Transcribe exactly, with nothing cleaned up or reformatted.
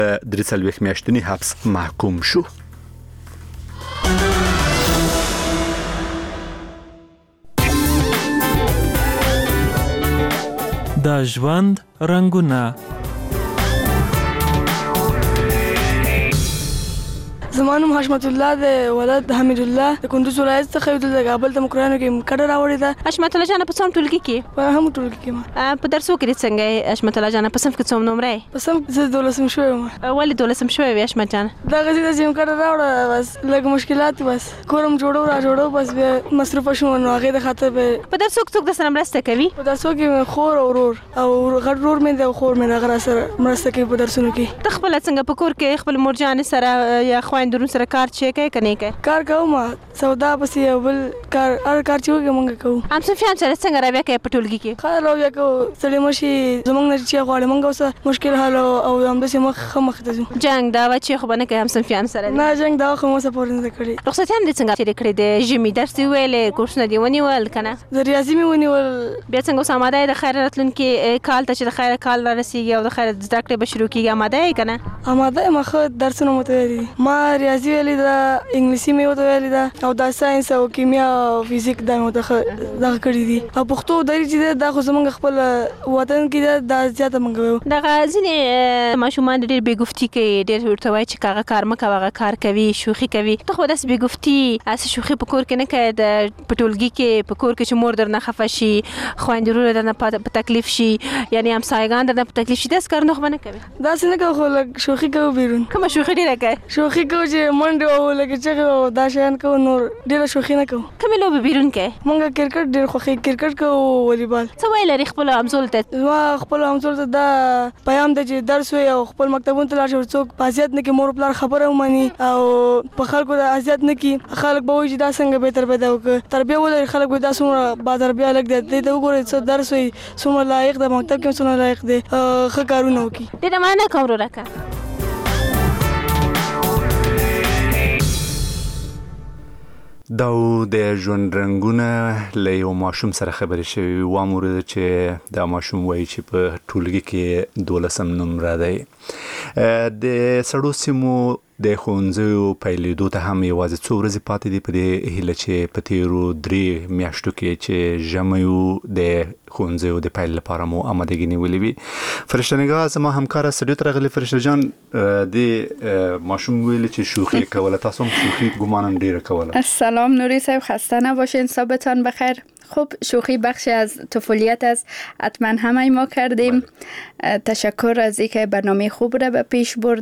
درې څلوېښت میاشتني حبس محکوم شو. د ژوند رنګونه. زمانم حشمت الله د ولادت حمید الله د کندوز ولایت څخه د کابل د مقرانو کې کډه راوړې ده. حشمت الله جان په څوم ټولګي کې؟ په هم ټولګي کې ما. په درسو کې څنګه حشمت الله جان په صنف کې څوم نمبر یې؟ په صنف زه دولسم شوم. ولې دولسم شوې وې حشمت جان؟ دا غزي د جیم کډه راوړه بس لږ مشکلات بس کورم جوړو را جوړو بس بیا مصروف شوم نو هغه د خاطر به. په درسو کې څوک د سره مرسته کوي؟ په درسو کې خور او ورور او غټ ورور مې د خور مې هغه سره مرسته کوي په درسونو کې. ته خپل څنګه په کور کې خپل مورجان سره یا خويندرو سره کار چې کوي کني کوي؟ کار کوم سودا پسې یو بل کار هر کار چې وکړم موږ کوو. هم صفیان سره څنګه راویا کوي په ټولګي کې؟ خا راویا کو سړی مشي زمونږ نه چې غواړي موږ اوس مشکل حل او هم د مخ مخ ته ځو. جنگ دا و چې خو بنه کوي هم صفیان سره نه جنگ دا خو مو سپورټ نه کړی. رخصت هم دې څنګه تیر کړی د جمی درس ویلې کورسونه دی ونیول کنه؟ د ریاضي مې ونیول. بیا څنګه اوس آماده د خیر راتلونکي کال ته چې د خیر کال را رسیږي او د خیر زده کړې به شروع کیږي آماده یې کنه؟ آماده ما خو درسونه متویلي ما ریاضي ویلې دا انګلیسي مې وته ویلې دا او دا ساينس او کیمیا او فزیک دا مو ته دا کړی دي او پښتو درې چې دا خو زمونږ خپل وطن کې دا زیاته منګو. دا غازینې ماشومان ډېر بیګفتی کوي ډېر ورته وایي چې کاغه کار مکه هغه کار کوي شوخي کوي. ته خو داس بیګفتی اس شوخي په کور کې نه کوي د پټولګي کې په کور کې چې مور درنه خفه شي خويندرو درنه په تکلیف شي یعنی هم سایګان درنه په تکلیف شي داس کار نه خو نه کوي. دا څنګه کوي خو لږ شوخي کوي بیرون. کوم شوخي ډېر کوي؟ شوخي کوي چې منډه او لکه چې دا شان کو نور ډېر شوخي نه کوي. کوم لوبه بیرون کوي؟ مونږ کرکټ ډېر خوښي کرکټ کوو والیبال. څه ویل لري خپل همزول ته؟ ما خپل همزول ته دا پیغام دی چې درس وي او خپل مکتبونو ته لاړ شي څوک پازیات نه کې مور پلار خبره ومني او په خلکو د ازیات نه کې خلک به وایي چې دا څنګه به تر پیدا وکړي تربیه ولري خلک به دا څومره با تربیه لګ دی ته وګورئ څه درس وي څومره لایق د مکتب کې څومره لایق دی ښه کارونه وکړي. ډېره مننه کوم ورکه. دا د ژوند رنګونه له یو ماشوم سره خبرې شوي وامور چې دا ماشوم وایي چې په ټولګي کې دولسم نمره دی. د سړو سیمو د ښوونځیو پیلېدو ته هم یوازې څو ورځې پاتې دي په دې هیله چې په تیرو درې میاشتو کې چې ژمی و د ښوونځیو د پیل لپاره مو آمادګي نیولې وي. فرشته نګاه زما همکاره سټډیو ته راغلې. فرشته جان د ماشوم ویلې چې شوخي کوله تاسو هم شوخي ګمانم ډیره کوله؟ سلام نوری صاحب خسته نباشین صبحتان بخیر. خب شوخی بخشی از طفولیت است حتما همه ما کردیم. تشکر از اینکه برنامه خوب را به پیش برد.